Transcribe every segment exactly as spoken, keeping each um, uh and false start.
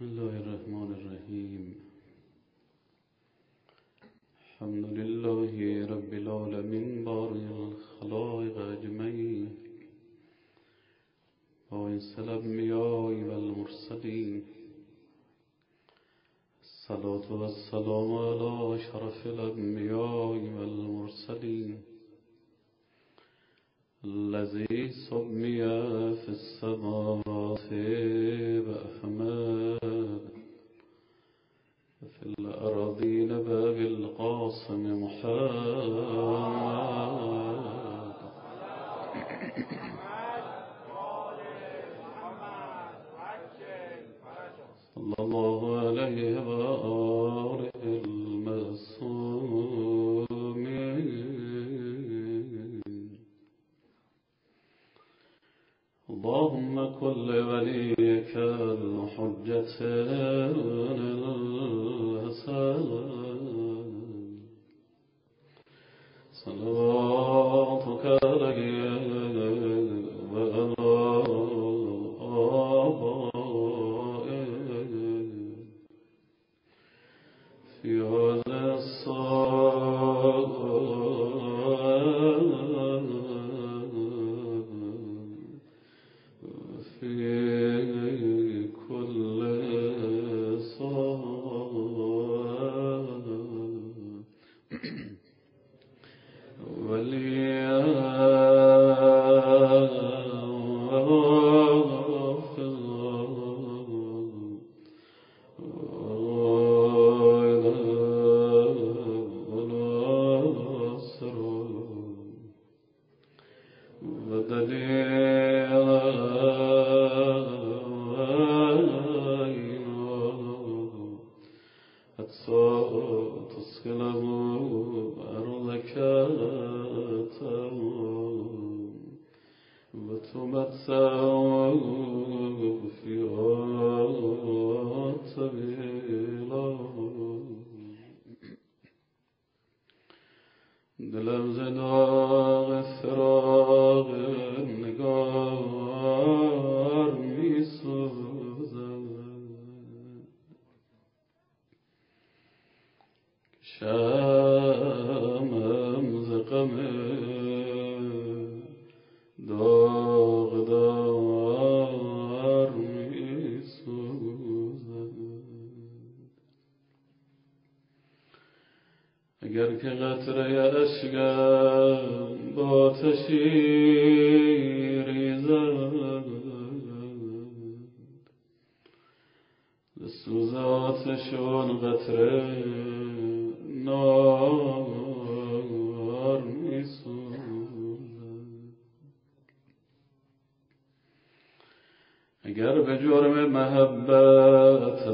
بسم الله الرحمن الرحيم. الحمد لله رب العالمين بارئ الخلائق أجمعين باعث الأنبياء والمرسلين. الصلاة والسلام على شرف الأنبياء والمرسلين الذي سمي في السماوات بأحمد في الأراضين باب القاسم محمد صلى الله عليه وآله المعصومين. اللهم كن لوليك الحجة الحسن صلواتك عليه وعلى آبائه في هذا الصلاة في كل صلاة وليا دلم زداغ فراغ نگار می سوزد شمم ز غم داغدار می سوزد. اگر که قطره اشکم با آتشی ریزد ز سوز آتش آن قطره نار می سوزد. اگر به جرم محبت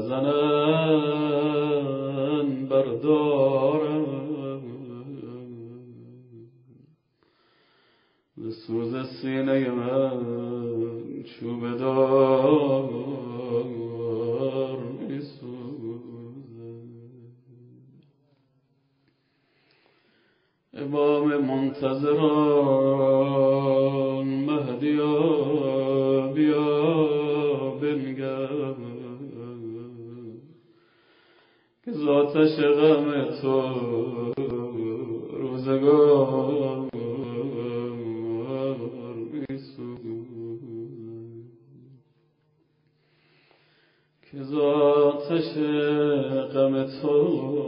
زنن بردارم ز سوز سینه من چوب دار می سوزد. امام منتظران مهدیا بیا بنگر که ز آتش غم تو روزگار می سوزد. که ز آتش غم تو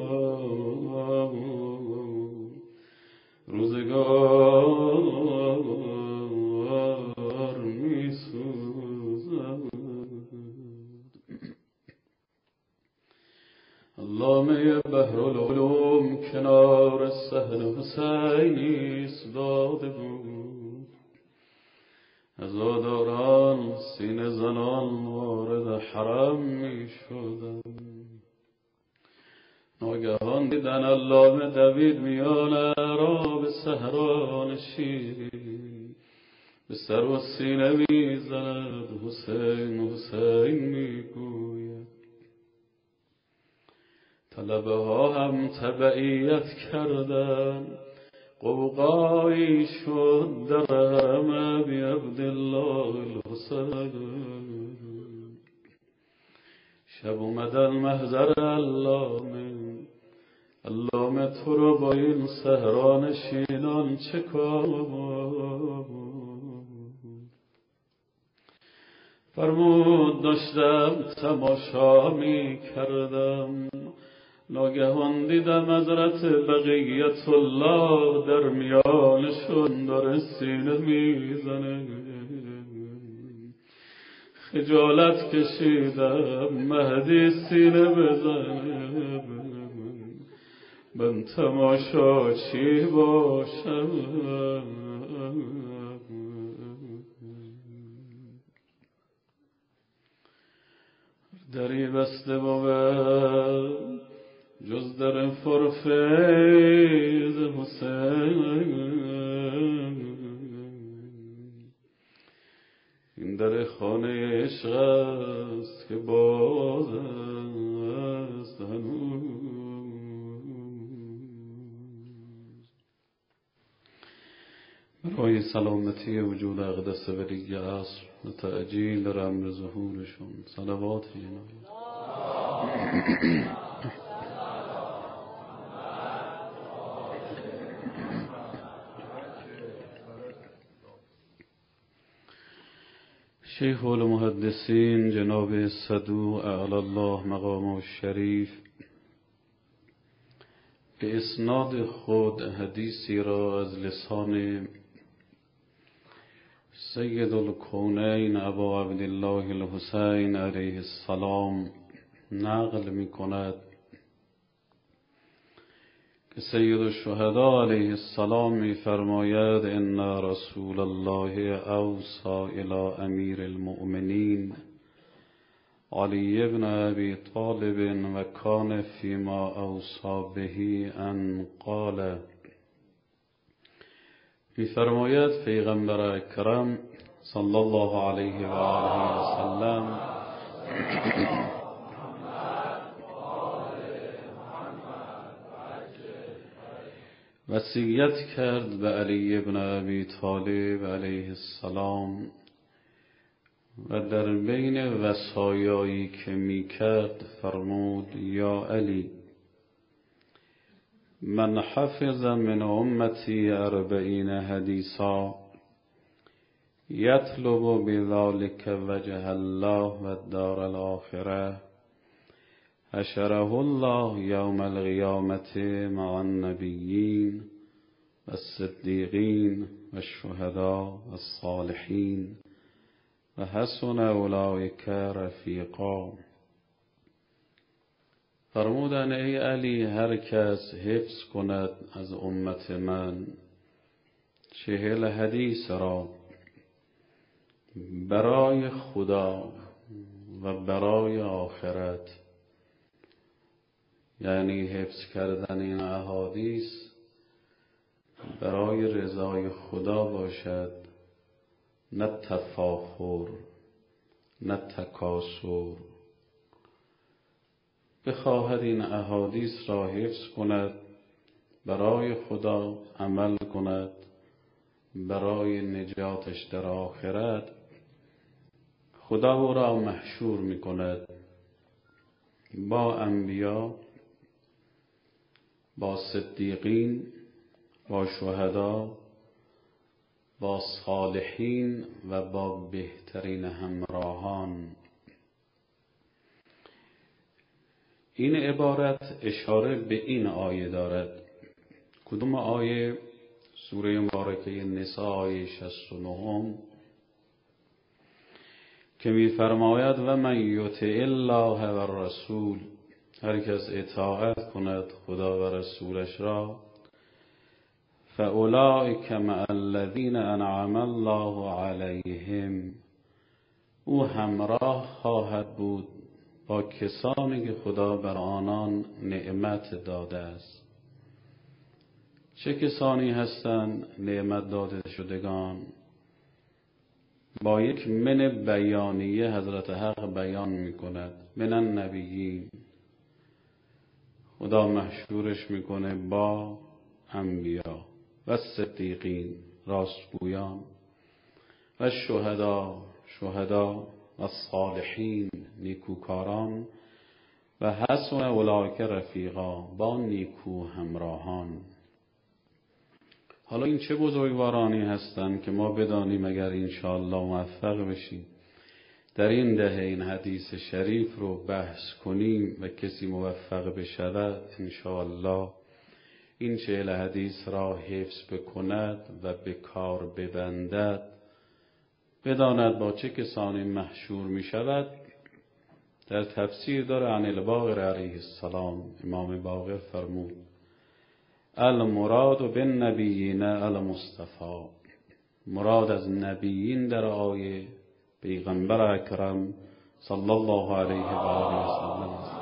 روزگار می سوزد. علامه بحرالعلوم کنار صحن حسینی ایستاده بود. عزاداران سینه زنان وارد حرم می شدند. ناگهان دیدن علامه دوید میان اعراب صحرا نشین به سر و سینه می زند حسین حسین می گوید. طلبه ها هم تبعیت کردن قوقایی شد در حرم ابی عبدالله الحسین. شب اومد المحضر علامه، علامه تو رو با این صحرا نشینان چه کار؟ فرمود داشتم تماشا می کردم، ناگهان دیدم حضرت بقیت الله در میانشون داره سینه میزنه. خجالت کشیدم مهدی سینه بزنه، من تماشا چی باشم؟ دری بسته بود جز در فرفیض حسین، این در خانه عشق است که باز است هنوز. برای سلامتی وجود اقدس ولی عصر و تعجیل در امر ظهورشون صلوات الهی. شیخ المحدثین جناب صدوق اعلی الله مقامه الشریف به اسناد خود حدیثی را از لسان سید الکونین ابا عبدالله الحسین علیه السلام نقل می کند که سید الشهدا علیه السلام می فرماید ان رسول الله اوصى الى امیر المؤمنین علی ابن ابی طالب و کان فیما اوصى به ان قال، می فرماید پیغمبر اکرم صلی الله علیه و آله و سلم وصیت کرد به علی ابن ابی طالب علیه السلام و در بین وصایایی که می کرد فرمود یا علی من حفظ من امتی اربعین حدیثا یطلب بذلك وجه الله و الدار الاخره حشره الله یوم القیامة مع النبیین و الصدیقین و الشهداء و الصالحین و حسن اولئک رفیقا. فرمودن ای علی هر کس حفظ کند از امت من چهل حدیث را برای خدا و برای آخرت، یعنی حفظ کردن این احادیث برای رضای خدا باشد، نه تفاخر نه تکاسر، بخواهد این احادیث را حفظ کند، برای خدا عمل کند، برای نجاتش در آخرت خدا او را محشور می کند با انبیا، با صدیقین، با شهدا، با صالحین و با بهترین همراهان. این عبارت اشاره به این آیه دارد. کدوم آیه؟ سوره مبارکه نساء آیه شصت و نه که می فرماید و من یطع الله و الرسول، هر کس اطاعت کند خدا و رسولش را، فاولئک مع الذین انعم الله علیهم، او همراه خواهد بود با کسانی که خدا بر آنان نعمت داده است. چه کسانی هستند نعمت داده شدگان؟ با یک من بیانیه حضرت حق بیان می کند، من النبیین، خدا محشورش میکنه با انبیا و صدیقین، راستگویان، و شهدا، شهدا و صالحین، نیکوکاران، و حسن اولئک رفیقا، با نیکو همراهان. حالا این چه بزرگوارانی هستند که ما بدانیم اگر انشاءالله موفق بشیم در این دهه این حدیث شریف رو بحث کنیم و کسی موفق بشود، انشاءالله این چهل حدیث را حفظ بکند و به کار ببندد، بداند با چه کسانی محشور می شود. در تفسیر داره عن الباقر علیه السلام امام باقر فرمود المراد بالنبیین المصطفى، مراد از نبیین در آیه پیغمبر اکرم صلی الله علیه و آله و سلم.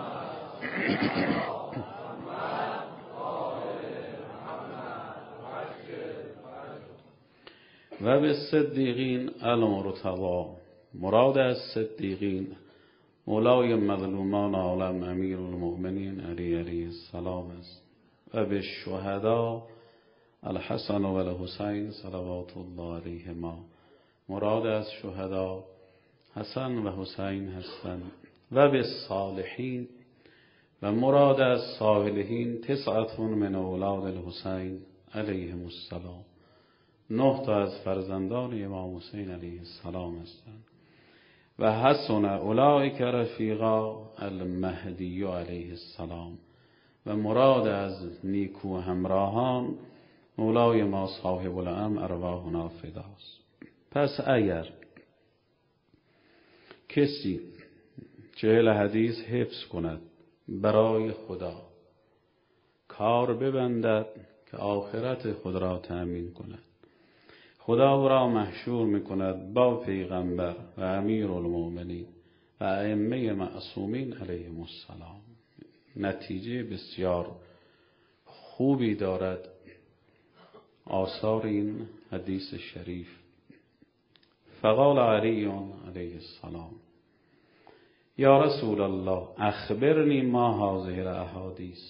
و به صدیقین المرتضی، مراد از صدیقین مولای مظلومان عالم امیر المؤمنین علی علیه السلام است. و به شهدا الحسن و الحسین صلوات الله علیهما، مراد از شهدا حسن و حسین هستند. و به صالحین، و مراد از صالحین تسعة من اولاد الحسین علیهم السلام، نه تا از فرزندان امام حسین علیه السلام هستند. و حسن اولئک رفیقا المهدی علیه السلام، و مراد از نیکو همراهان مولای ما صاحب الامر ارواحنا فداست. پس اگر کسی چهل حدیث حفظ کند برای خدا، کار ببندد که آخرت خود را تأمین کند، خدا او را محشور میکند با پیغمبر و امیر المؤمنین و ائمه معصومین علیهم السلام. نتیجه بسیار خوبی دارد آثار این حدیث شریف. فقال علی علیه السلام یا رسول الله اخبرنی ما هذه الاحادیث،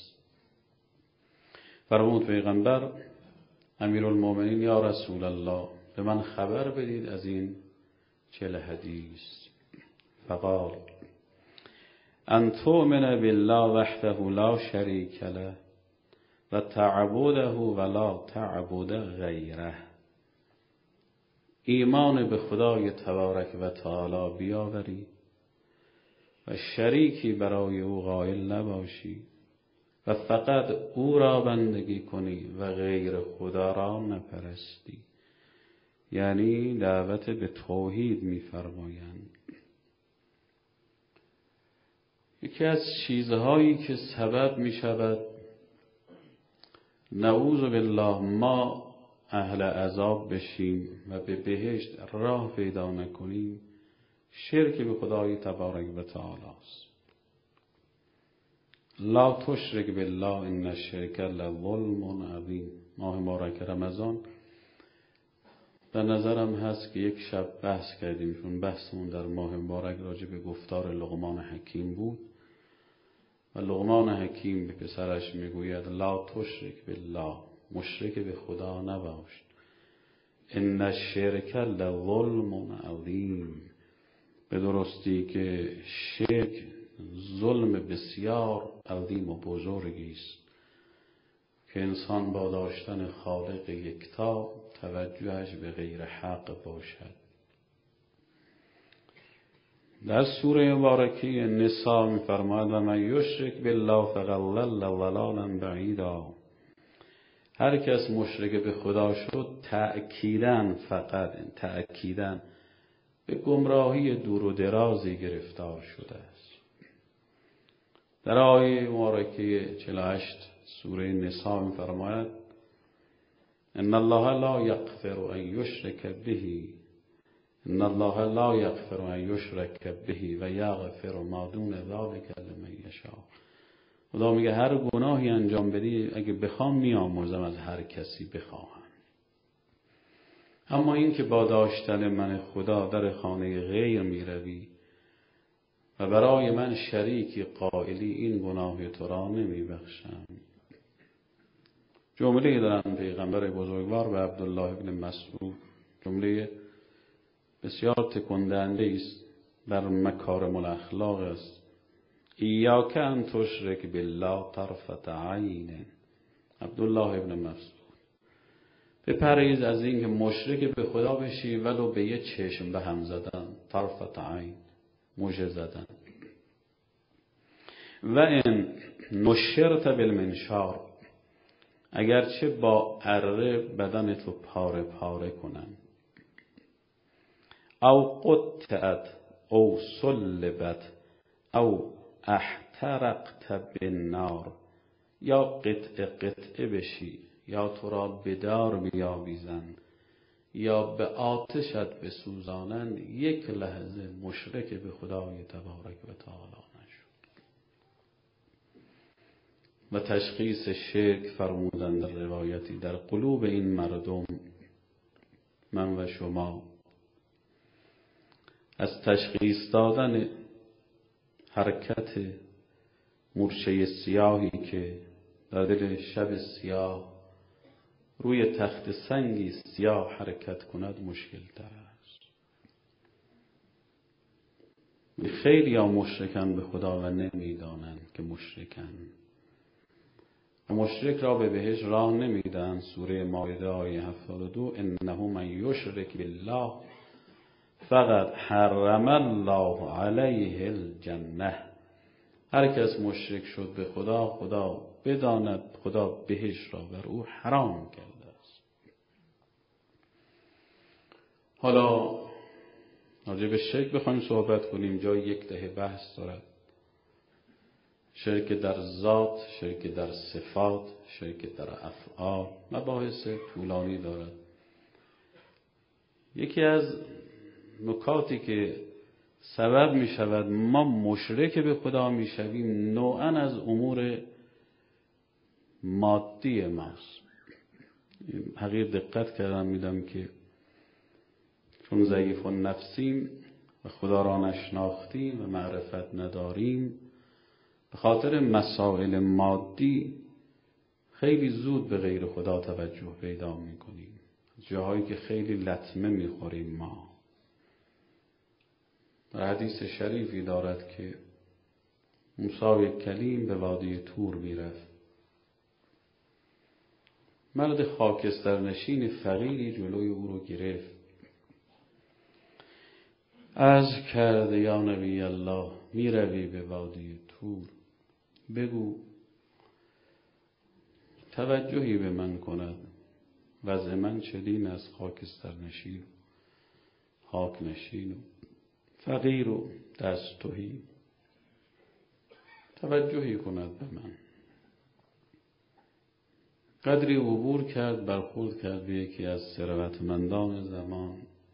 فرمود پیغمبر امیر المؤمنین یا رسول الله به من خبر بدید از این چهل حدیث. فقال ان تؤمن بالله وحده لا شریک له و تعبده ولا تعبد غیره، ایمان به خدای تبارک و تعالی بیاوری و شریکی برای او قائل نباشی و فقط او را بندگی کنی و غیر خدا را نپرستی. یعنی دعوت به توحید می‌فرمایند. یکی از چیزهایی که سبب می شود نعوذ بالله ما اهل عذاب بشیم و به بهشت راه پیدا نکنیم، شرک به خدای تبارک و تعالی است. لا تشرک بالله ان الشرک لظلم عظیم. ماه مبارک رمضان به نظرم هست که یک شب بحث کردیم، چون بحثمون در ماه مبارک راجع به گفتار لقمان حکیم بود و لقمان حکیم به پسرش میگوید لا تشرک بالله، مشرک به خدا نباش، ان الشرک لظلم عظیم، به درستی که شرک ظلم بسیار عظیم و بزرگی است که انسان با داشتن خالق یکتا توجهش به غیر حق باشد. در سوره مبارکه نساء می‌فرماید و من یشرک بالله فقد ضل ضلالا بعیدا، هر کس مشرک به خدا شد تأکیداً فقط تأکیداً به گمراهی دور و درازی گرفتار شده است. در آیه مبارکه چهل و هشت سوره نساء می‌فرماید ان الله لا یغفر ان یشرک به ان الله لا یغفر ان یشرک به و یغفر ما دون ذلک لمن یشاء. خدا میگه هر گناهی انجام بدی اگه بخوام میامرزم از هر کسی بخواهم، اما این که با داشتن من خدا در خانه غیر میروی و برای من شریکی قائلی، این گناه تو را نمیبخشم. جمله دارن پیغمبر بزرگوار به عبدالله ابن مسعود، جمله بسیار تکنده‌نده است، در مکارم الاخلاق است. ایاک ان تشرک بالله طرفة عین. عبدالله ابن مسعود. بپرهیز از این که مشرک به خدا بشی ولو به یه چشم به هم زدن، طرفة عین، مژه زدن. و ان نشرت بالمنشار، اگرچه با اره بدن تو پاره پاره کنن. او قطعت او صلبت او احترقت بالنار، یا قطعه قطعه بشی، یا تو را به دار بیاویزن، یا به آتشت بسوزانند، یک لحظه مشرک به خدای تبارک و تعالی نشد. و تشخیص شرک فرمودند در روایتی در قلوب این مردم، من و شما، از تشخیص دادن حرکت مورچه سیاهی که در دل شب سیاه روی تخت سنگی سیاه حرکت کند مشکل تر است. خیلی ها مشرکن به خدا و نمیدانند که مشرکن. و مشرک را به بهشت راه نمیدن. سوره مائده آیه هفتاد و دو، انه من یشرک بالله فقط حرم الله علیه الجنه. هر کس مشرک شد به خدا، خدا بداند خدا بهشت را بر او حرام کرده است. حالا راجع به شرک بخوایم صحبت کنیم، جای یک دهه بحث دارد. شرک در ذات، شرک در صفات، شرک در افعال، مباحث طولانی دارد. یکی از نکاتی که سبب می شود ما مشرک به خدا می شویم نوعاً از امور مادی ماست. حقیقت دقت کردم میدم که چون ضعیف و نفسیم و خدا را نشناختیم و معرفت نداریم، به خاطر مسائل مادی خیلی زود به غیر خدا توجه پیدا میکنیم. جاهایی که خیلی لطمه میخوریم ما. حدیث شریفی دارد که موسی کلیم به وادی طور میرفت. مرد خاکستر نشین فقیری جلوی او رو گرفت. عرض کرده یا نبی الله، میروی به وادی طور، بگو توجهی به من کند. وضع من چنین از خاکستر نشین، خاک نشین و فقیر و دست تهی، توجهی کند به من. قدری عبور کرد، برخورد کرد به یکی از ثروتمندان زمان.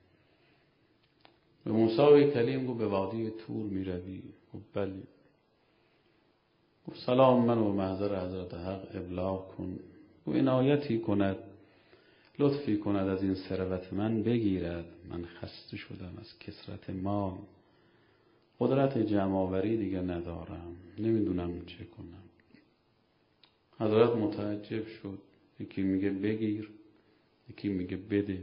به موسی کلیم گفت به وادی طور می روی؟ گفت بلی. گفت سلام، من و محضر حضرت حق ابلاغ کن و عنایتی کند، لطفی کند از این ثروت من بگیرد. من خسته شدم از کثرت مال، قدرت جمع‌آوری دیگه ندارم، نمیدونم چه کنم. حضرت متعجب شد. یکی میگه بگیر، یکی میگه بده.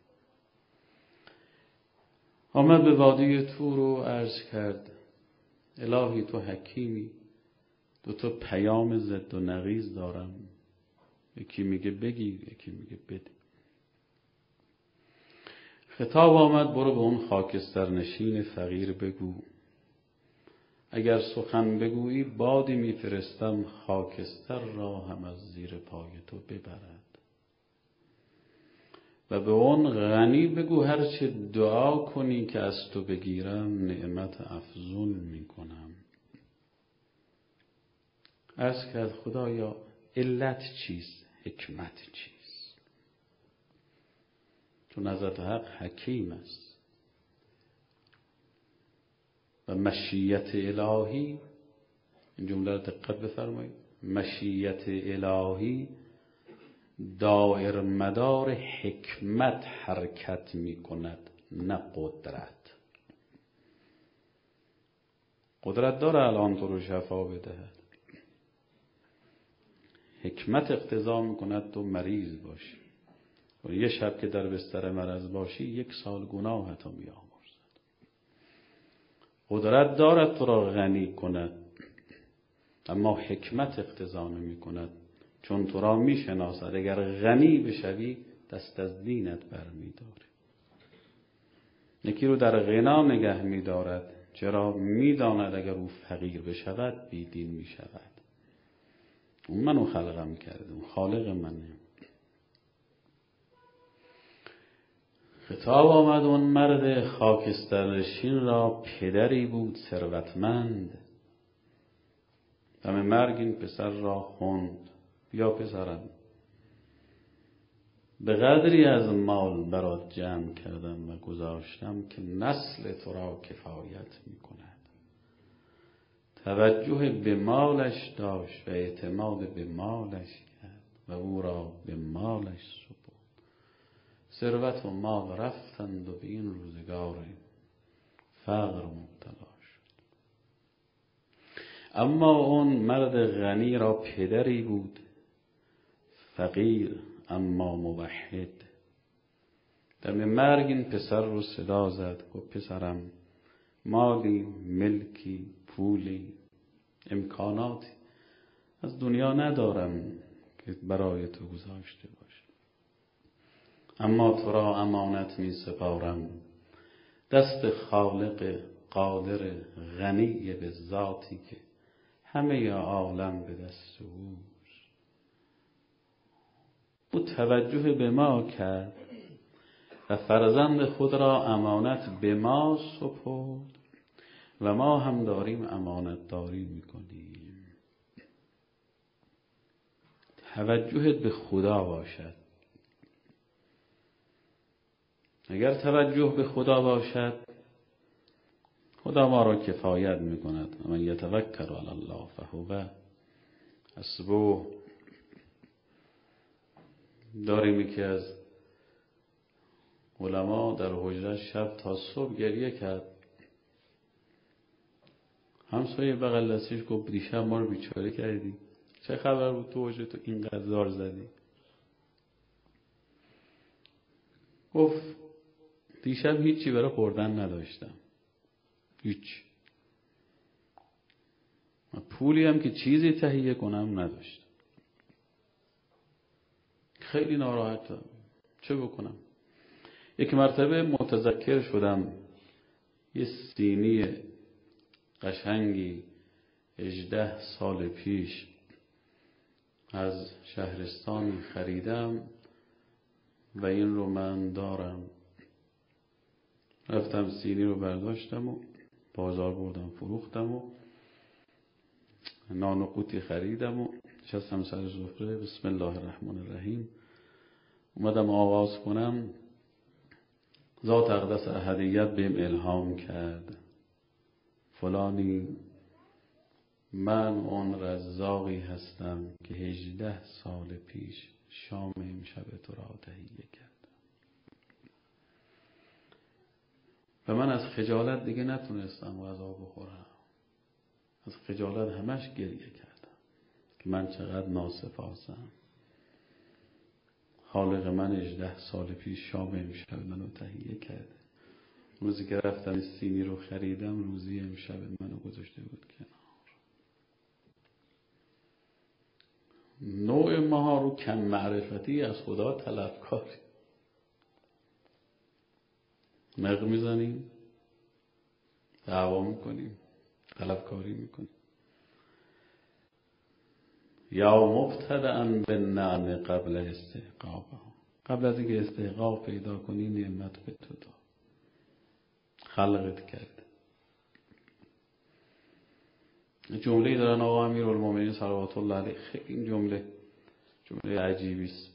آمد به وادی طور و عرض کرد الهی تو حکیمی، دو تا پیام ضد و نقیض دارم. یکی میگه بگیر، یکی میگه بده. خطاب آمد برو به اون خاکستر نشین فقیر بگو اگر سخن بگویی بادی میفرستم خاکستر را هم از زیر پای تو ببرد. و به اون غنی بگو هرچه دعا کنی که از تو بگیرم نعمت افزون میکنم. عرض کرد خدایا علت چیست؟ حکمت چیست؟ چون حضرت حق حکیم است و مشیت الهی، این جمله را دقت بفرمایید، مشیت الهی دائر مدار حکمت حرکت می کند، نه قدرت. قدرت داره الان تو رو شفا بدهد، حکمت اقتضا می کند تو مریض باشی و یه شب که در بستر مرض باشی یک سال گناه تا می آمرزد. قدرت دارد تو را غنی کند، اما حکمت اقتضا نمی کند، چون تو را می شناسد. اگر غنی بشوی دست از دینت برمی داری. یکی رو در غنا نگه می دارد، چرا می داند اگر او فقیر بشود بی دین می شود. اون منو خلقم کرده، اون خالق منه. خطاب آمد اون مرد خاکسترنشین را، پدری بود ثروتمند. دم مرگ این پسر را خواند، بیا پسرم، به قدری از مال برات جمع کردم و گذاشتم که نسل تو را کفایت می کند. توجه به مالش داشت و اعتماد به مالش کرد و او را به مالش سپرد. ثروت و مال رفتند و به این روزگار فقر مبتلا شد. اما اون مرد غنی را پدری بود فقیر اما موحد. دم مرگ این پسر رو صدا زد، گفت پسرم، مالی، ملکی، پولی، امکاناتی از دنیا ندارم که برای تو گذاشته باشم، اما تو را امانت می سپارم دست خالق قادر غنی به ذاتی که همه عالم به دست اوست. او توجه به ما کرد و فرزند خود را امانت به ما سپرد و ما هم داریم امانت داری میکنیم. توجهت به خدا باشد. اگر توجه به خدا باشد خدا ما را کفایت میکند. من یتوکل علی الله فهو حسبه. داریم یکی از علما در حجره شب تا صبح گریه کرد. همسایه بغل دستش گفت دیشب ما رو بیچاره کردی، چه خبر بود تو حجره تو اینقدر زار زدی؟ گفت دیشب هیچی برای خوردن نداشتم، هیچ، پولی هم که چیزی تهیه کنم نداشتم. خیلی ناراحتم، چه بکنم؟ یک مرتبه متذکر شدم یه سینی قشنگی هجده سال پیش از شهرستانی خریدم و این رو من دارم. رفتم سینی رو برداشتم و بازار بردم فروختم و نان و قوطی خریدم و نشستم سر سفره. بسم الله الرحمن الرحیم اومدم آغاز کنم. ذات اقدس احدیت بهم الهام کرد فلانی، من اون رزاقی هستم که هجده سال پیش شام امشب تو را تهیه کردم. و من از خجالت دیگه نتونستم غذا بخورم. از خجالت همش گریه کردم که من چقدر ناسپاسم. خالق من هجده سال پیش شام امشب منو تهیه کرده. روزی که رفتم سینی رو خریدم روزی امشب منو گذاشته بود کنار. نوع ما رو کم معرفتی از خدا طلبکاری. مق میزنیم، دعوا میکنیم، طلبکاری میکنیم. یا مبتدأ بالنعم قبل استحقاقها. قبل از اینکه استحقاق پیدا کنی نعمت به تو داد، خلقت کرد. جمله دارن آقا امیرالمومنین صلوات الله علیه، خیلی این جمله جمله عجیبی است.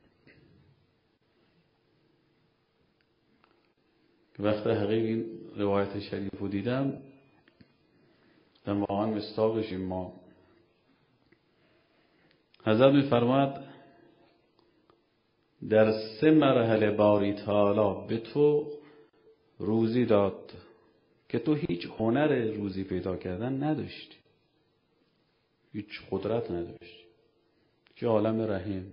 وقتی حقیق این روایت شریف رو دیدم در واقعا مستاقش ما. حضرت می‌فرماید در سه مرحله باری تعالی به تو روزی داد که تو هیچ هنر روزی پیدا کردن نداشتی، هیچ قدرت نداشتی. که عالم رحم،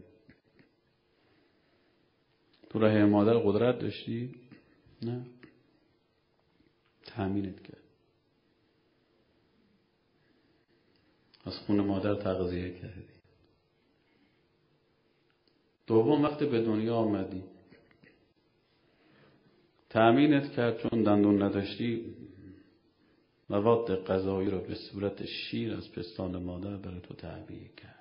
تو رحم مادر قدرت داشتی؟ نه، تأمینت کرد. از خون مادر تغذیه کردی. دوم وقتی به دنیا آمدی تأمینت کرد، چون دندون نداشتی مواد غذایی رو به صورت شیر از پستان مادر برای تو تعبیه کرد.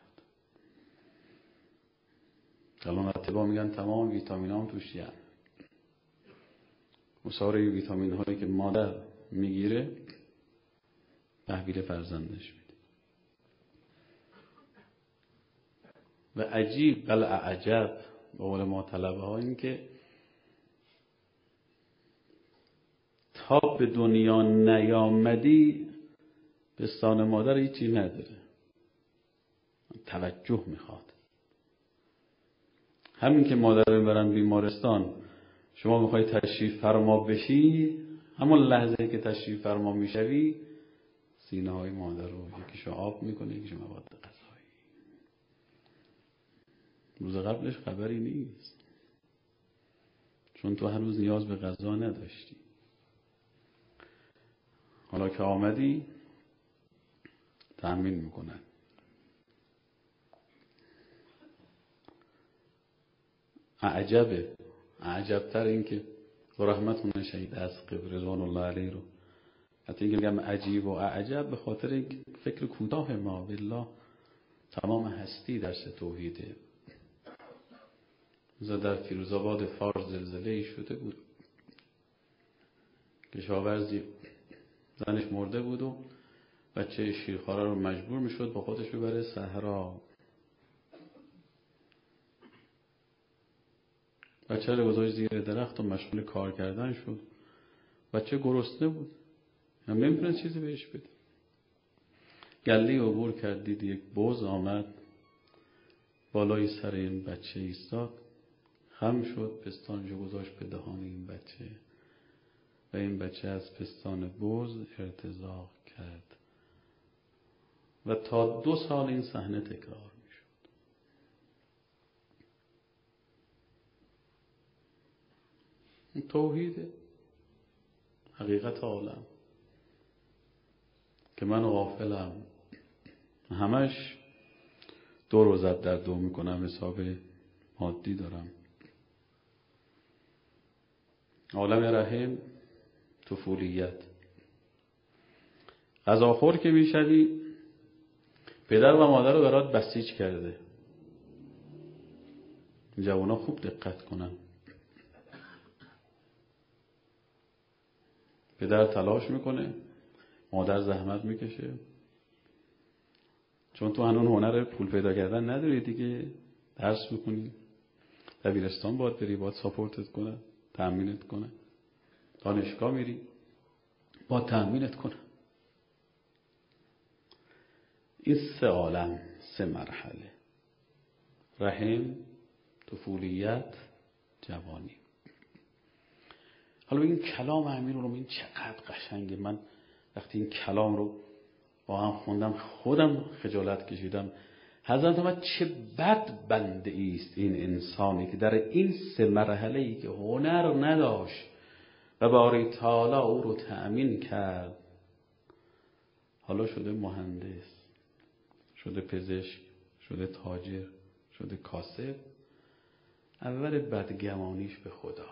الان اتباع میگن تمام ویتامین ها هم توش هست. مصاره ویتامین هایی که مادر میگیره تحویل فرزندش میده. و عجیب بل عجب به قول ما طلبه ها این که تا به دنیا نیامدی پستان مادر هیچی نداره، توجه میخواد. همین که مادر ببرن بیمارستان شما میخوای تشریف فرما بشی، همون لحظه که تشریف فرما میشوی سینه های مادر رو یکیشو آب میکنه یکیشو مواد غذایی. روز قبلش خبری نیست، چون تو هنوز نیاز به غذا نداشتی. حالا که آمدی تأمین میکنن. اعجبه، اعجبتر این که رحمتون شهید از قبر رضوان الله علیه رو حتی اینکه میگم عجیب و اعجب به خاطر فکر کوتاه ما بالله تمام هستی درس توحیده. مثلا در فیروزآباد فارس زلزله شده بود، کشاورزی زنش مرده بود و بچه شیرخواره رو مجبور میشد با خودش ببره صحرا. بچه رو گذاشت زیر درخت و مشغول کار کردن شد. بچه گرسنه بود، هم نمیتونه چیزی بهش بده. گله عبور کرد، دید یک بز آمد بالای سر این بچه ایستاد، خم شد، پستانشو گذاشت به دهان این بچه و این بچه از پستان بز ارتزاق کرد و تا دو سال این صحنه تکرار میشد. این توحیده، حقیقت عالم که من غافلم همش دو روزت در دو میکنم، حساب مادی دارم. عالم رحم طفولیت. غذاخور که میشوی پدر و مادر رو برات بسیج کرده. جوانا خوب دقت کنن. پدر تلاش میکنه، مادر زحمت میکشه، چون تو هنون هنر پول پیدا کردن نداری دیگه. درس میکنی، دبیرستان باید بری، باید ساپورتت کنه، تأمینت کنه. دانشگاه میری، باید تأمینت کنه. این سه عالم، سه مرحله: رحم، طفولیت، جوانی. حالا این کلام امیرالمومنین این چقدر قشنگه. من وقتی این کلام رو با هم خوندم خودم خجالت کشیدم. حضرت محمد چه بد بنده ایست این انسانی که در این سه مرحله ای که هنر نداشت و باری تعالی او رو تأمین کرد، حالا شده مهندس، شده پزشک، شده تاجر، شده کاسب. اول بدگمانیش به خدا.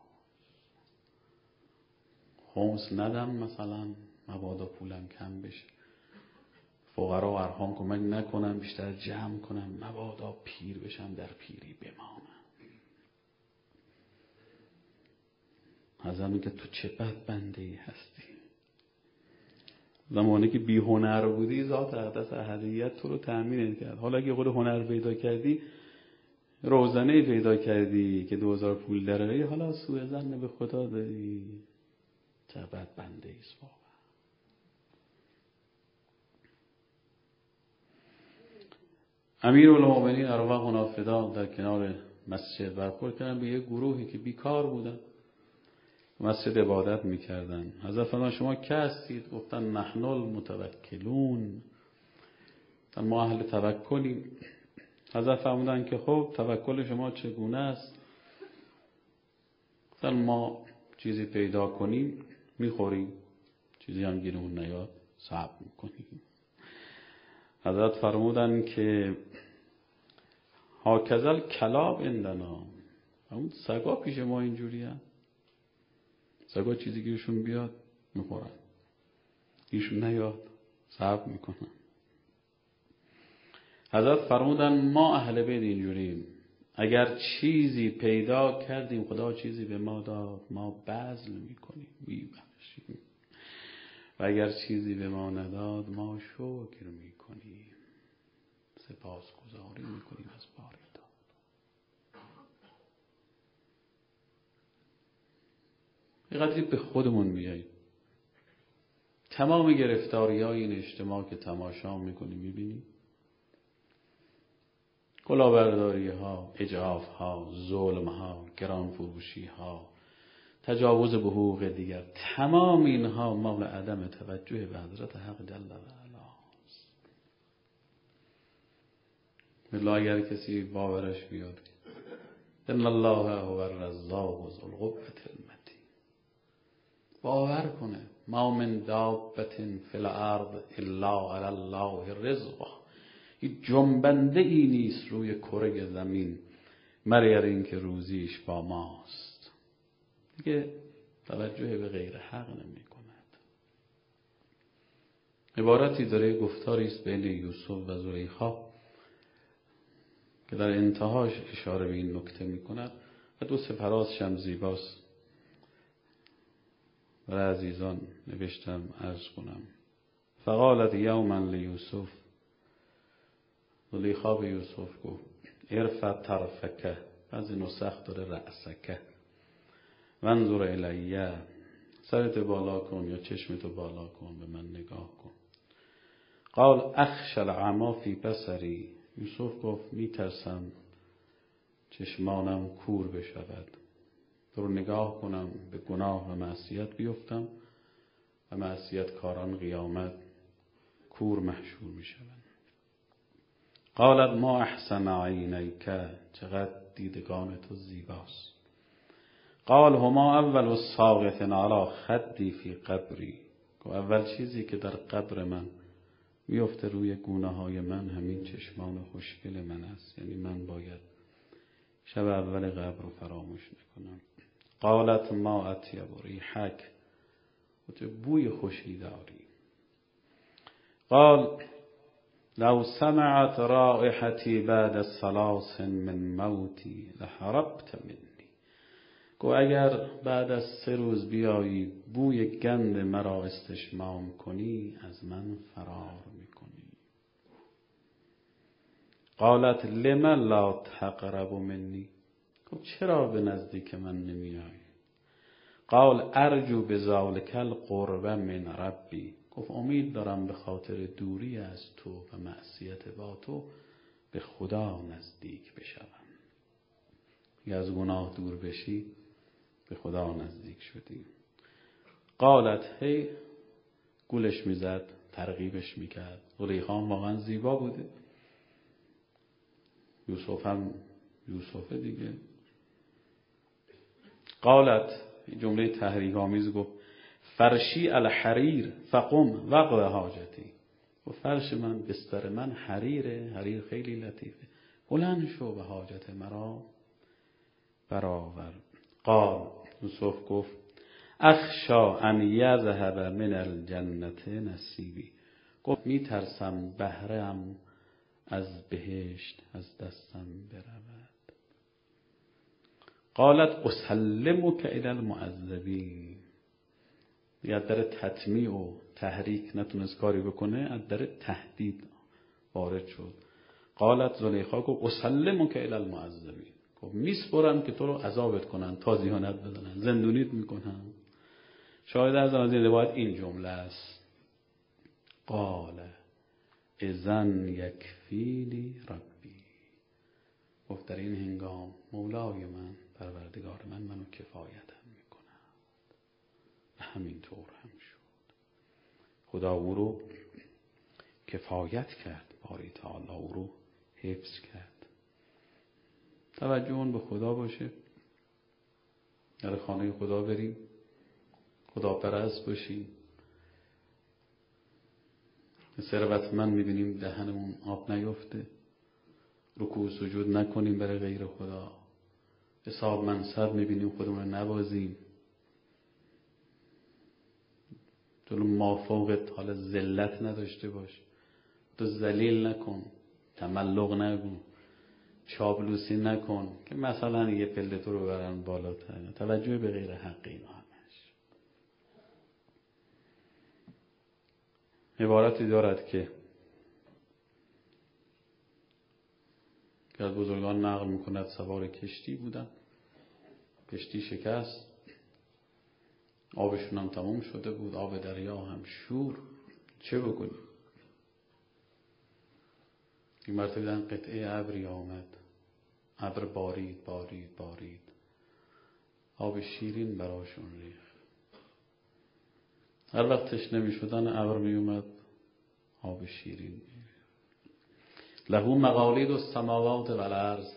خمس ندم مثلا مبادا پولم کم بشه، فقرا و ارحام کمک نکنم بیشتر جمع کنم مبادا پیر بشم در پیری بمانم. حضرت میگه تو چه بد بنده ای هستی. زمانی که بی هنر بودی ذات اقدس احدیت تو رو تأمین کرد. حالا اگه خود هنر پیدا کردی، روزنه پیدا کردی که دو هزار پول دراری، حالا سوء ظن به خدا داری. چه بد بنده ایست واقعا. امیرالمومنین ارواحنا فدا در کنار مسجد برخورد کردن به یک گروهی که بیکار بودن، مسجد عبادت میکردن. حضرت فرمودن شما که هستید؟ گفتن نحن المتوکلون، ما اهل توکلیم. حضرت فرمودن که خب توکل شما چگونه است؟ گفتن ما چیزی پیدا کنیم میخوریم، چیزی هم گیرمون نیاد صبر میکنیم. حضرت فرمودن که هاکذا کلاب عندنا، اون سگا پیش ما اینجوری هست. سگا چیزی که ایشون بیاد میخورن، ایشون نیاد صبر میکنن. حضرت فرمودن ما اهل بیت اینجوریم، اگر چیزی پیدا کردیم خدا چیزی به ما داد ما بذل میکنیم میبخشیم، و اگر چیزی به ما نداد ما شکر میکنیم، سپاسگزاری میکنیم از باری داد. اینقدری به خودمون بیاییم. تمام گرفتاری های این اجتماع که تماشا میکنیم میبینیم، کلاهبرداری ها، اجعاف ها، ظلم ها، گران فروشی ها، تجاوز به حقوق دیگر، تمام اینها مال عدم توجه به حضرت حق جل و علا است. بالله اگر کسی باورش بیاد ان الله هو الرزاق ذو القوة المتین، باور کنه ما من دابة فی الارض الا علی الله رزقها، هیچ جنبنده ای نیست روی کره زمین مگر این که روزیش با ماست. دیگه توجه به غیر حق نمی کند. عبارتی داره، گفتاری است بین یوسف و زلیخا که در انتهاش اشاره به این نکته می کند و دو سه فرازش هم زیباست. برای عزیزان نوشتم عرض کنم. فقالت یوما لیوسف، زلیخا به یوسف گفت ارفع طرفک، بعضی نسخ داره رأسک، وانظر الیه، سرت بالا کن یا چشمتو بالا کن به من نگاه کن. قال اخشى العمی فی بصری، یوسف گفت میترسم چشمانم کور بشود، تو رو نگاه کنم به گناه و معصیت بیفتم و معصیت کاران قیامت کور محشور میشوند. قالت ما احسن عینیک، چقدر دیدگان تو زیباست. قال هما اول ساقط علی خدی فی قبری، اول چیزی که در قبر من میفته روی گونه های من همین چشمان خوشگل من است، یعنی من باید شب اول قبر رو فراموش نکنم. قالت ما اطیب ریحک، و تو بوی خوشی داری. قال لو سمعت رائحتی بعد ثلاث من موتی لهربت منی، گو اگر بعد از سه روز بیایی بوی گند مرا استشمام کنی از من فرار میکنی. قالت لما لا تقرب منی، گفت چرا به نزدیک من نمیایی؟ قال ارجو بذلک القرب من ربی، گفت امید دارم به خاطر دوری از تو و معصیت با تو به خدا نزدیک بشوم. اگه از گناه دور بشی به خدا نزدیک شدی. قالت هی، گولش میزد، ترغیبش میکرد. زلیخا واقعا زیبا بوده، یوسف هم یوسف دیگه. قالت، جمله تحریک آمیز گفت فرشی الحریر فقم وقض حاجتی، و فرش من بستر من حریره، حریر خیلی لطیفه، بلند شو به حاجت مرا برآور. قال، یوسف گفت اخشا ان یذهب من الجنت نصیبی، گفت میترسم بهره‌ام از بهشت از دستم برود. قالت اسلمک الی المعذبین، یاد در تطمیع و تحریک نتونست کاری بکنه، از در تهدید وارد شد. قالت زلیخا گفت اسلمک الی المعذبین، گفت میسپرم که تو رو عذابت کنن، تازیانت بزنن، زندونیت میکنن. شاید از آن باید این جمله است. قال اذن یکفینی ربی، گفت در این هنگام مولای من، پروردگار من منو کفایتم میکنه. و همینطور هم شد. خدا او رو کفایت کرد، باری تعالی او رو حفظ کرد. توجهون به خدا باشه، در خانه خدا بریم، خدا پرست باشیم، ثروتمند میبینیم دهنمون آب نیفته، رکوع و سجود نکنیم برای غیر خدا، حساب منصب میبینیم خودمون رو نبازیم، جلو مافوقت حال ذلت نداشته باش، تو ذلیل نکن، تملق نگو، چابلوسی نکن که مثلا یه پله تو رو برن بالاتر. توجه به غیر حق اینا همش. عبارتی دارد که که از بزرگان نقل میکند سوار کشتی بودن، کشتی شکست، آبشون هم تموم شده بود، آب دریا هم شور، چه بکنیم؟ این مرتبه دیدن قطعه ابری آمد، ابر بارید بارید بارید، آب شیرین براشون ریخت. هر وقت تشنه می شدن ابر می اومد آب شیرین. له مقالید السماوات و الارض،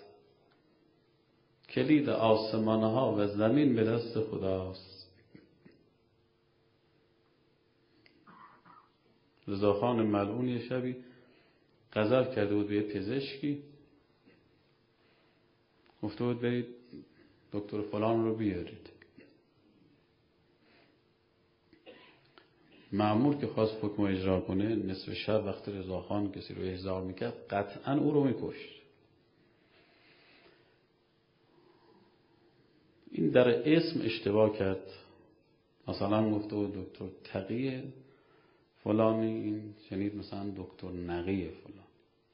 کلید آسمانها و زمین به دست خداست. رضاخان ملعون یه شبی غزل کرده بود به یه پزشکی، گفته بود برید دکتر فلان رو بیارید. مأمور که خواست حکم اجرا کنه نصف شب وقت رضاخان کسی رو احضار میکرد قطعا او رو میکشت. این در اسم اشتباه کرد، مثلا گفته بود دکتر تقی فلانی، این شنید مثلا دکتر نقی فلان.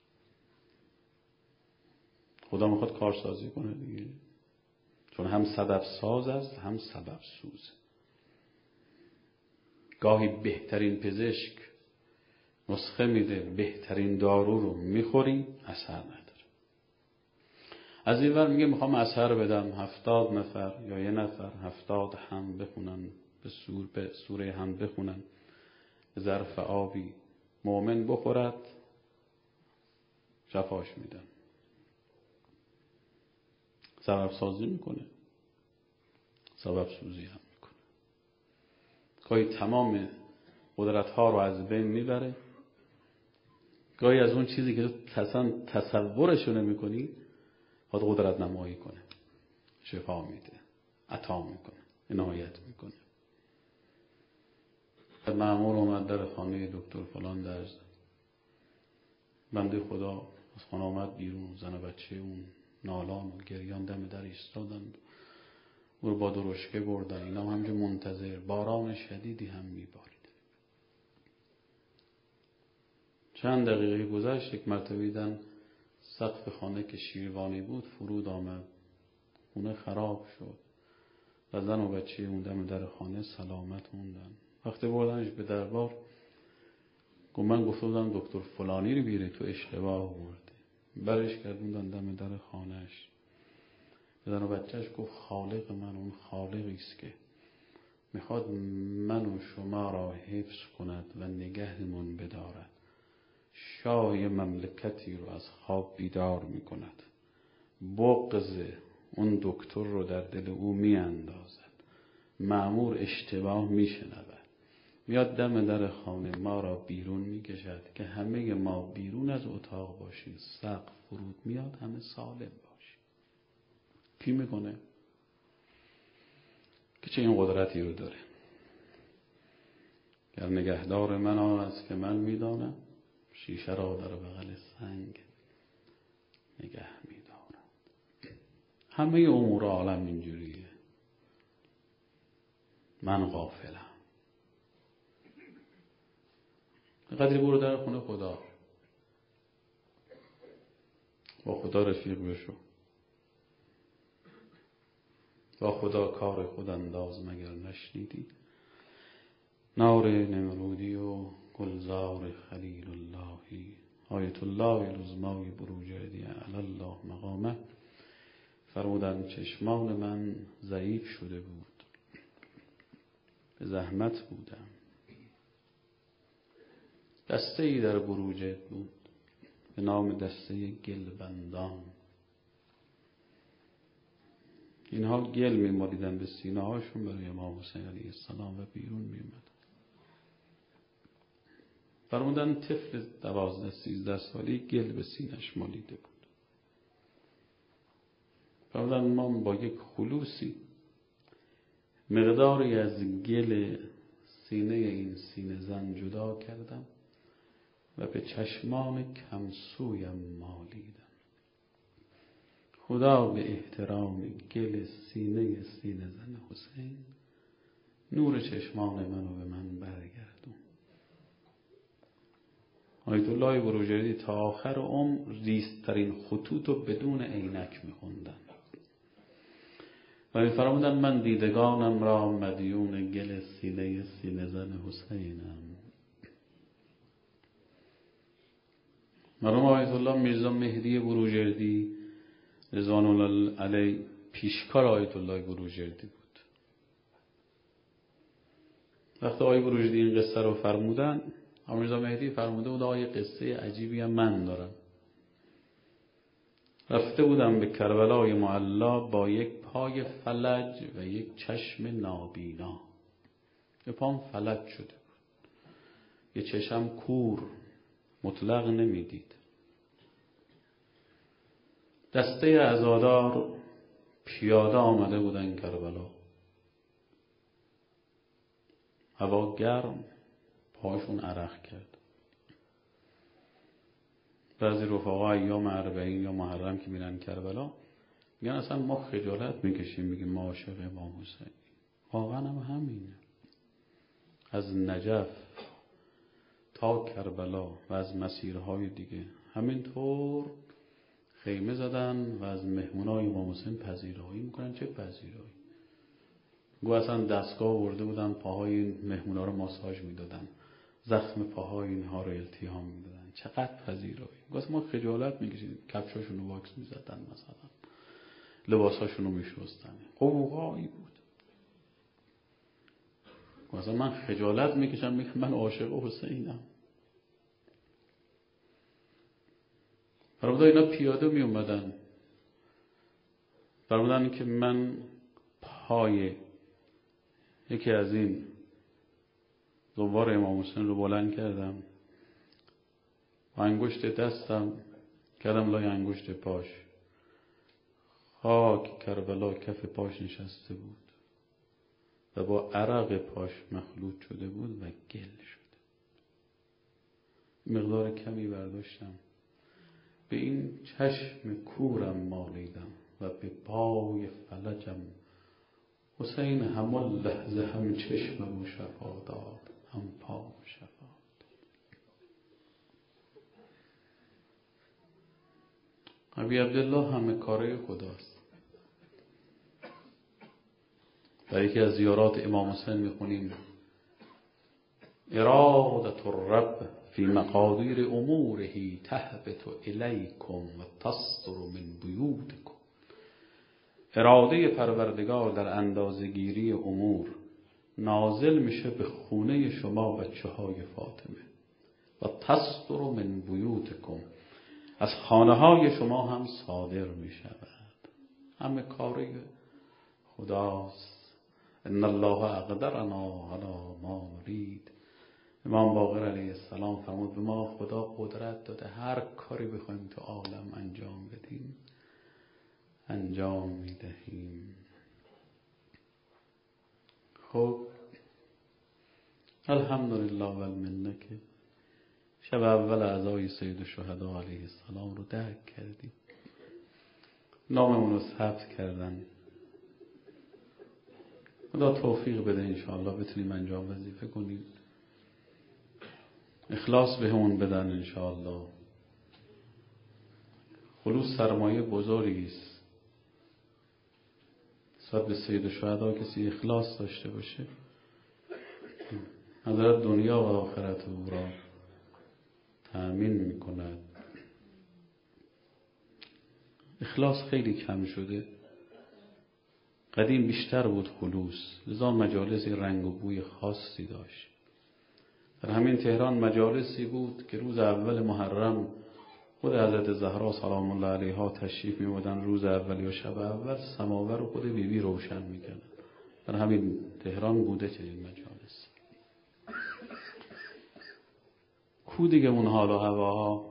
خدا میخواد کارسازی کنه دیگه، چون هم سبب ساز است هم سبب سوز. گاهی بهترین پزشک نسخه میده، بهترین دارو رو میخوری اثر نداره. از این ور میگه میخوام اثر بدم، هفتاد نفر یا یه نفر هفتاد هم بخونن، به سور به سوره هم بخونن، ظرف آبی مؤمن بخورد شفاش میدن. سبب سازی میکنه، سبب سوزی هم میکنه. گاهی تمام قدرت ها رو از بین میبره، گاهی از اون چیزی که تو تصورشو نمیکنی باید قدرت نمایی کنه، شفا میده، عطا میکنه، عنایت میکنه. مأمور اومد در خانه دکتر فلان درز زد، بنده خدا از خانه آمد بیرون، زن و بچه اون نالان و گریان دم در ایستادند، او رو با درشکه بردن، اینا هم همجور منتظر. باران شدیدی هم میبارید. چند دقیقه گذشت، یک مرتبه دیدن سقف خانه که شیروانی بود فرود آمد، خونه خراب شد و زن و بچه اون دم در خانه سلامت موندن. وقتی بردنش به دربار گفت من گفته بودم دکتر فلانی رو بیاره، تو اشتباه آوردی. برش کردوندن دم در خانهش. زن و بچهش گفت خالق من اون خالقی است که میخواد من و شما را حفظ کند و نگهمون بدارد. شاه مملکتی رو از خواب بیدار میکند، بغض اون دکتر رو در دل او میاندازد. مأمور اشتباه میشنود، میاد دم در خانه ما را بیرون میکشد که همه ما بیرون از اتاق باشیم، سقف فرود میاد، همه سالم باشیم. کی میکنه؟ که چه این قدرتی رو داره. گر نگهدار من آن است که من میدانم، شیشه را در بغل سنگ نگه میدارم. همه امور عالم اینجوریه، من غافلم. قدری برو در خونه خدا، با خدا رفیق بشو، با خدا کار خود انداز مگر نشنیدی؟ نار نمرودی و گلزار خلیل اللهی، آیت الله العظمای بروجردی علی الله مقامه فرمودن چشمان من ضعیف شده بود، به زحمت بودم. دسته ای در بروجرد بود به نام دسته گلبندان. اینها گل میمالیدن به سینه هاشون برای امام حسین علیه السلام و بیرون میومد. فرمودن طفل دوازده سیزده سالی گل به سینش مالیده بود. فرمودن ما با یک خلوصی مقداری از گل سینه این سینه زن جدا کردم و به چشمان کمسویم مالیدم. خدا به احترام گل سینه سینه زن حسین نور چشمان منو به من برگردون. آیت الله بروجردی تا آخر عمر ریزترین خطوط رو بدون عینک میخوندن و میفرمودن من دیدگانم را مدیون گل سینه سینه زن حسینم. مرحوم آیت الله میرزا مهدی بروجردی رضوان الله علیه پیشکار آیت الله بروجردی بود. وقتی آیت بروجردی این قصه رو فرمودن، میرزا مهدی فرموده بود آیه قصه عجیبی هم من دارم. رفته بودم به کربلای معلا با یک پای فلج و یک چشم نابینا. یه پام فلج شده بود، یه چشم کور، مطلق نمیدید. دسته عزادار پیاده آمده بودن کربلا. هوا گرم، پاشون عرق کرد. بعضی رفقا ایام اربعین یا محرم که میرن کربلا میگن اصلا ما خجالت میکشیم، میگیم ما عاشق امام حسین. واقعا هم همینه. از نجف تا کربلا و از مسیرهای دیگه همینطور خیمه زدن و از مهمونای امام حسین پذیرایی میکنن. چه پذیرایی؟ گو اصلا دستگاه آورده بودن، پاهای این مهمونا رو ماساژ میدادن، زخم پاهای اینها رو التیام میدادن. چقدر پذیرایی. گو اصلا ما خجالت میکشیم، کفشاشون رو واکس میزدن، مثلا لباساشون رو میشستن. قوقایی بود. گو اصلا من خجالت میکشم، میگم من عاشق حسینم. فرمودن اینا پیاده می اومدن، فرمودن که من پای یکی از این دوار امام حسین رو بلند کردم و انگشت دستم کردم لای انگشت پاش. خاک کربلا کف پاش نشسته بود و با عرق پاش مخلوط شده بود و گل شده. مقدار کمی برداشتم، به این چشم کورم مالیدم و به پای فلجم. حسین همون لحظه هم چشمم شفا داد، هم پا شفا داد. ابی عبدالله همه کاره خداست. در یکی از زیارات امام حسین میخونیم ارادت الرب فی مقادیر اموره تهبط الیکم و تصدر من بیوتکم. اراده پروردگار در اندازه‌گیری امور نازل میشه به خونه شما بچه های فاطمه و تصدر من بیوتکم، از خانه های شما هم صادر میشود. همه کاری خداست. ان الله اقدرنا علی ما نرید. امام باقر علیه السلام فرمود به ما خدا قدرت داده هر کاری بخوایم تو عالم انجام بدیم انجام میدهیم. خب الحمدلله و المنه که شب اول اعزای سید الشهدا علیه السلام رو درک کردیم، ناممون رو ثبت کردن. خدا توفیق بده انشاءالله بتونیم انجام وظیفه کنیم، اخلاص به همون بدن انشاءالله. خلوص سرمایه بزرگی است. نسبت به سید الشهدا کسی اخلاص داشته باشه حضرت دنیا و آخرت او را تأمین می کند. اخلاص خیلی کم شده. قدیم بیشتر بود خلوص، لذا مجالس رنگ و بوی خاصی داشت. در همین تهران مجالسی بود که روز اول محرم خود حضرت زهرا سلام الله علیها تشریف می‌بردن، روز اول یا شب اول سماور رو خود بیبی بی روشن می‌کردن. در همین تهران بوده چنین مجالس. کو دیگه اون حال و هواها.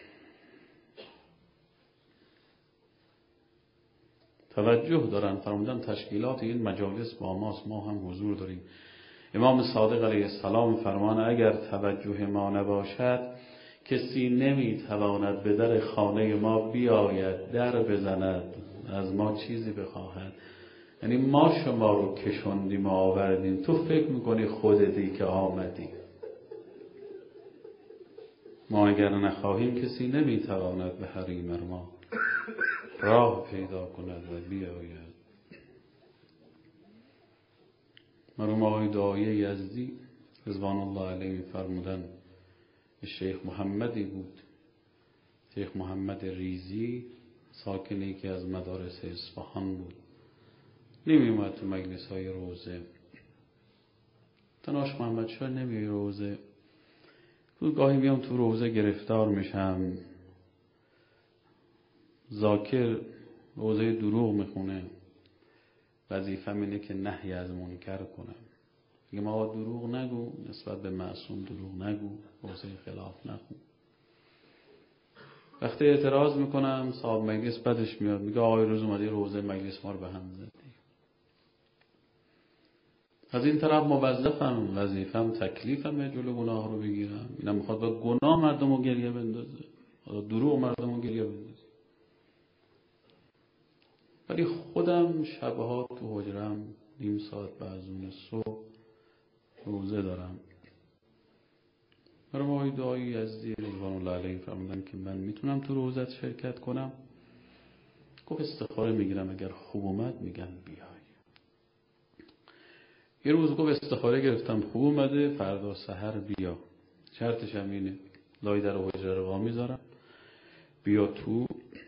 توجه دارن، فرمودن تشکیلات این مجالس با ماست، ما هم حضور داریم. امام صادق علیه السلام فرمان اگر توجه ما نباشد کسی نمیتواند به در خانه ما بیاید، در بزند، از ما چیزی بخواهد. یعنی ما شما رو کشوندیم و آوردیم، تو فکر میکنی خودتی که آمدی. ما اگر نخواهیم کسی نمیتواند به حریم ما راه پیدا کند و بیاید. مرحوم آقای داعیه یزدی رضوان الله علیه فرمودن شیخ محمدی بود، شیخ محمد ریزی، ساکنی که از مدارس اصفهان بود، نمی اومد تو مجلس های روزه. تناش محمد شاه نمی روزه، گاهی میام تو روزه گرفتار میشم. ذاکر روزه دروغ میخونه، وظیفه‌م اینه که نهی از منکر کنم. میگم آقا دروغ نگو، نسبت به معصوم دروغ نگو، روزه خلاف نخون. وقتی اعتراض میکنم صاحب مجلس بدش میاد، میگه آقای روز اومدی روزه مجلس ما رو به هم زدی. از این طرف موظفم، وظیفم، تکلیفم جلو گناه رو بگیرم. اینم میخواد با گناه مردم رو گریه بندازه، دروغ مردم رو گریه بندازه. ولی خودم شبها تو حجرم نیم ساعت بعضون صبح روزه دارم. مرحوم آقای داعیه یزدی رضوان الله علیه فرمودن که من میتونم تو روزت شرکت کنم. گفت استخاره میگیرم، اگر خوب اومد میگن بیای. یه روز گفت استخاره گرفتم خوب اومده، فردا سحر بیا. شرطش هم اینه لای در حجره رو وا میذارم، بیا تو،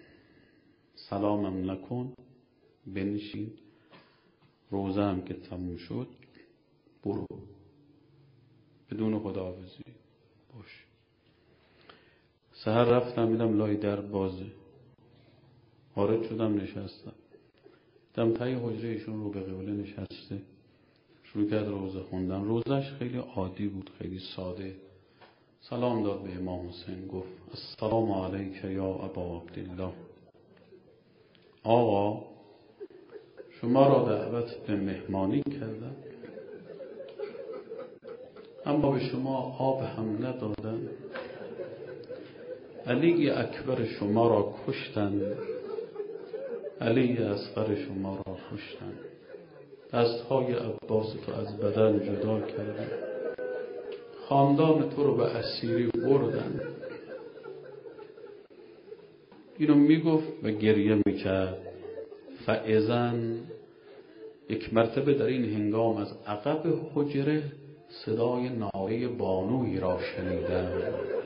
سلامم نکن، بنشین، روزه هم که تموم شد برو، بدون خداحافظی باش. سحر رفتم میدم لای در بازه، وارد شدم نشستم، دم تای حجره ایشون رو به قبله نشسته، شروع کرد روزه خوندن. روزش خیلی عادی بود، خیلی ساده. سلام داد به امام حسین، گفت السلام علیک یا ابا عبدالله. آقا شما را دعوت به مهمانی کردم، اما به شما آب هم ندادن. علی اکبر شما را کشتند، علی اصغر شما را کشتند، دستهای عباس تو از بدن جدا کردن، خاندان تو رو به اسیری بردن. اینو میگفت و گریه میکرد. فاذن یک مرتبه در این هنگام از عقب حجره صدای ناله بانویی را شنیدم.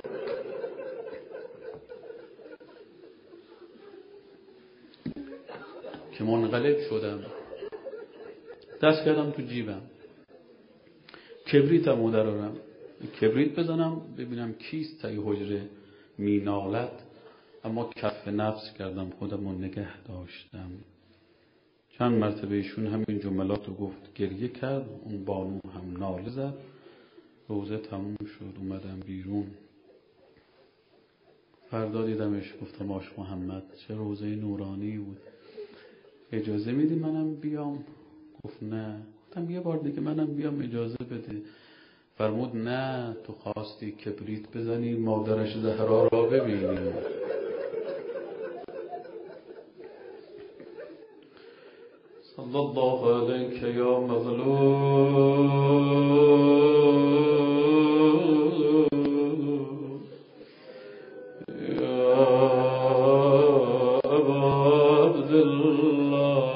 که منقلب شدم، دست کردم تو جیبم، کبریتم رو درارم، کبریت بزنم ببینم کیست تای حجره مینالد. اما کف نفس کردم، خودم رو نگه داشتم. چند مرتبه ایشون همین جملات رو گفت، گریه کرد، اون بانو هم ناله زد. روزه تموم شد، اومدم بیرون. فردا دیدمش، گفتم آش محمد چه روزه نورانی بود، اجازه میدی منم بیام؟ گفت نه. گفتم یه بار دیگه منم بیام اجازه بده. فرمود نه، تو خواستی کبریت بزنی مادرش زهرا را ببینی. صلی الله علیک یا مظلوم یا ابا عبدالله.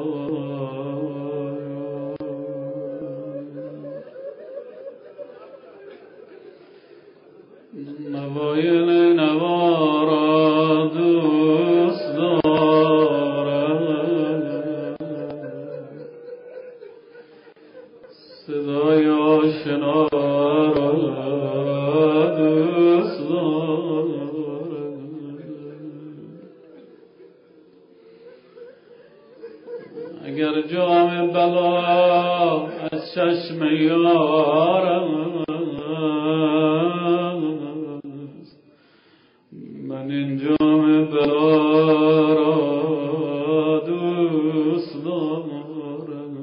نوایل نوارا دوست دارم، صدای آشنا را دوست دارم. اگر جام بلا از چشم یارم جام بلا را دوست دارم،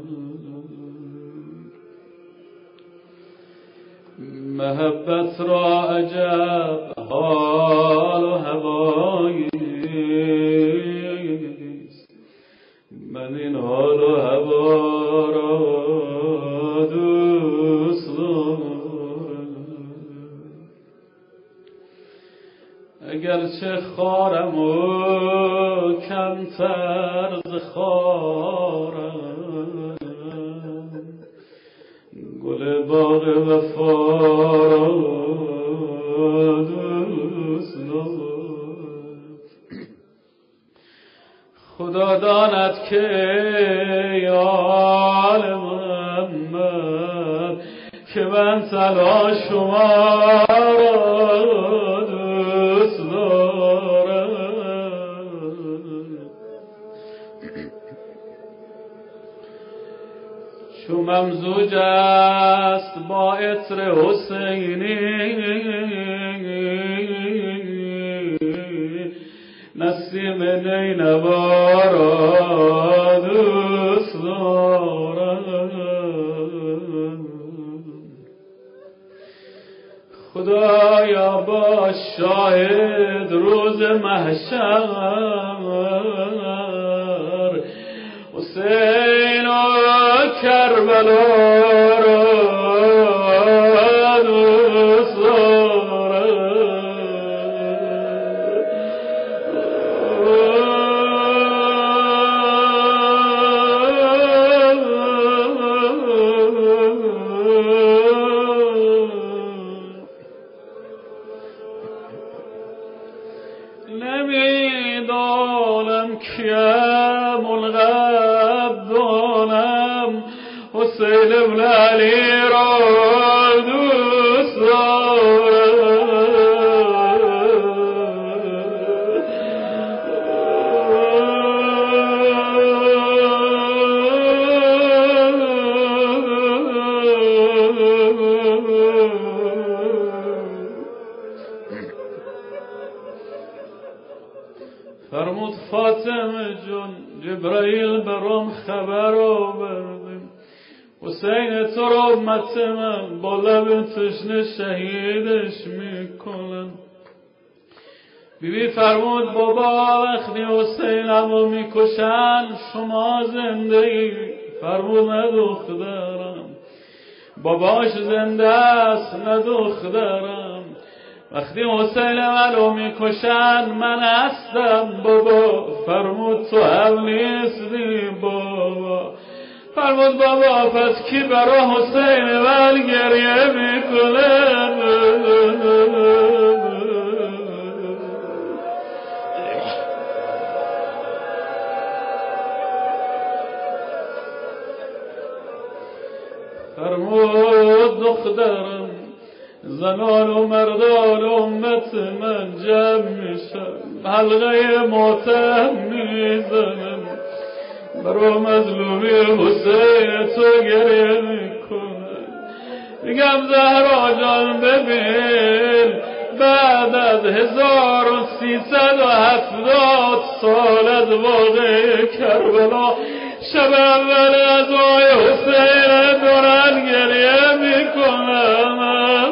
محبت را عجب حال و هواییست، من این حال و هوا را دوست دارم. اگرچه خارم و کمتر ز خارم، گل باغ وفا را دوست دارم. خدا داند که یال محمد که من تنها شما را دوست دارم. چو ممزوج است با عطر حسینی، نسیم نینوا را دوست دارم. خدایا باش شاهد روز محشر، حسین و کربلا را دوست دارم. نمیدانم کیم الغب دانم، حسین ابن علی را دوست دارم. فرمود فاطمه جون جبرائیل برام خبر آوردیم، حسین تو را امت من با لب تشنه شهیدش میکنن. بیبی فرمود بابا وقتی حسینمو میکشن شما زنده ای؟ فرمود نه دخترم، باباش زنده است نه دخترم. وقتی حسین منو میکشن من هستم بابا. فرمود تو هم نیستی بابا. فرمود بابا پس کی برا حسین من گریه میکنه؟ فرمود دخترم زنان و مردان امت من جمع میشن، حلقه ماتم میزنن، برا مظلومی حسین تو گریه میکنن. میگم زهرا جان ببین بعد از هزار و سیصد و هفتاد سال از واقع کربلا، شب اول از آی حسین دارن گریه میکنن.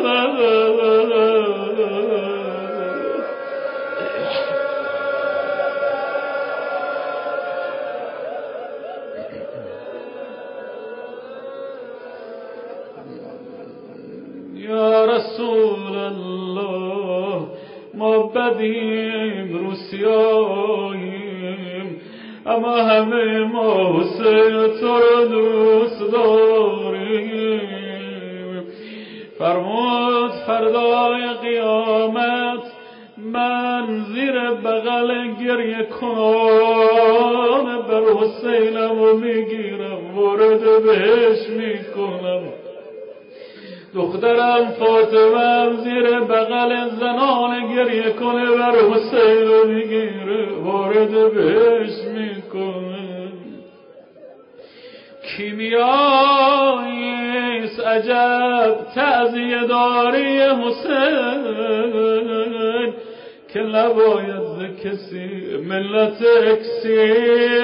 یا رسول الله ما بدیم روسیاییم، اما همه ما حسین تو رو دوست داریم. فرمود فردای قیامت من زیر بغل گریه کنان بر حسینم و میگیرم وارد بهش میکنم. دخترم فاطمه زیر بغل زنان گریه کنه بر حسین رو میگیره وارد بهش میکنه. کیمیاییست عجب تعزیه داری حسین که نباید کسی ملت اکسیر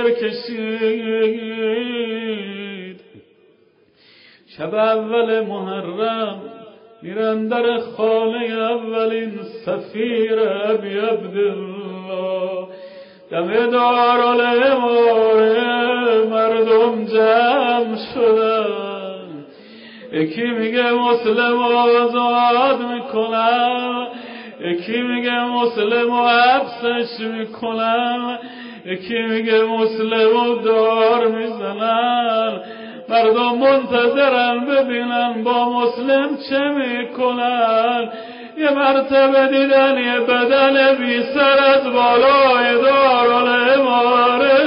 کشید. شب اول محرم میرن در خانه اولین سفیر ابی عبدالله. دم دارالاماره مردم جمع شدن. یکی میگه مسلم آزاد میکنن، یکی میگه مسلم و حبسش میکنن، یکی میگه مسلم و دار میزنن. مردم منتظرن ببینن با مسلم چه میکنن. یه مرتبه دیدن یه بدن بی سر از بالای دارالاماره.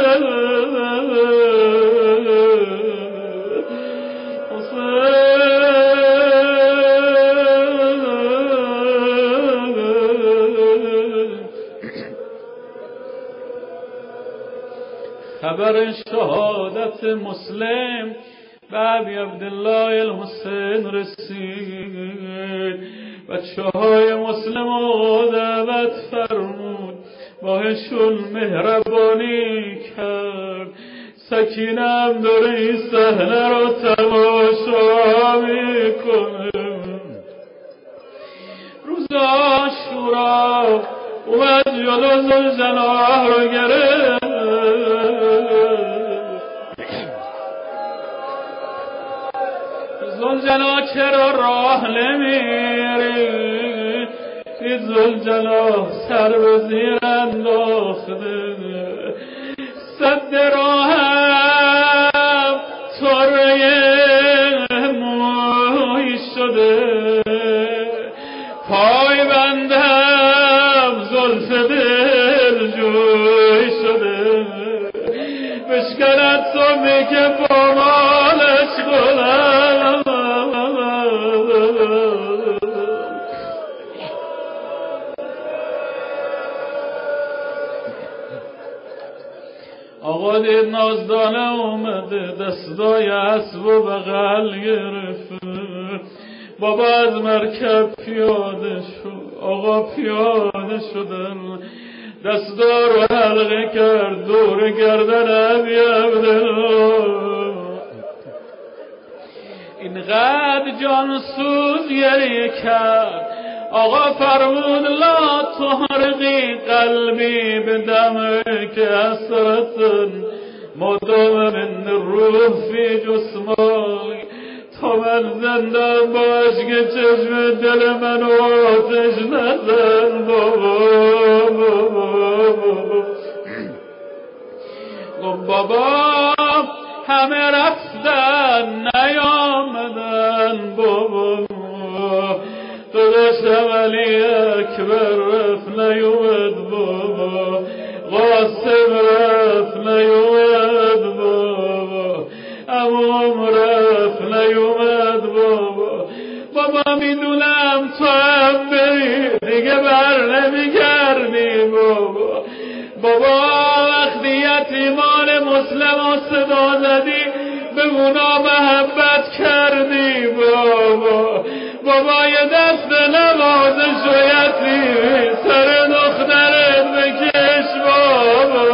خبر شهادت مسلم به ابی عبدالله الحسین رسید. بچه های مسلم رو دعوت فرمود، باهشون مهربانی کرد. سکینه هم داره این صحنه رو تماشا میکنه. روز عاشورا اومد جلو زلجناه رو گرفت. زلجناه چرا راه نمیری؟ این زلجناه سر به زیر انداخته، سد راهم طره موی شده. پای بندم زلف دل جوی شده. بشکند سمی که با مالش گلم. آقا دید نازدانه اومده، دستای اسب و بغل گرفت. بابا از مرکب پیاده شد. آقا پیاده شدن، دستار و حلقه کرد دور گردن ابی عبدالله. اینقدر جانسوز گریه کرد. آقا فرمود لا تحرقی قلبی بدمک حسرة مدام من روح فی جسمک. تا من زنده باش که چشم دل من آتش نزن. بابا بابا بابا همه رفتن نیامدن. بابا داداشم علی اکبر رفت نیومد. بابا قاسم رفت نیومد. بابا عموم رفت نیومد. بابا بابا میدونم تو هم بری دیگه بر نمیگردی. بابا بابا وقتی یتیمان مسلم و صدا زدی به اونا محبت کردی. بابا بابا یه دست نوازش و یتیمی سر دخترت بکش. بابا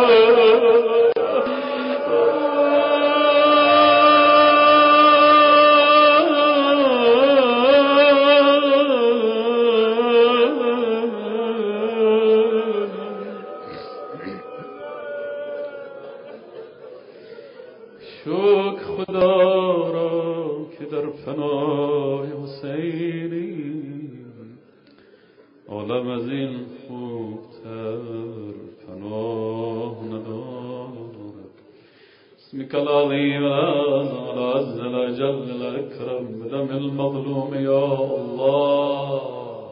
شکر خدا را که در پناه حسینی عالم از این خوبتر پناه ندارد. اسمك العظيم العز الجل الأكرم بدم المظلوم يا الله.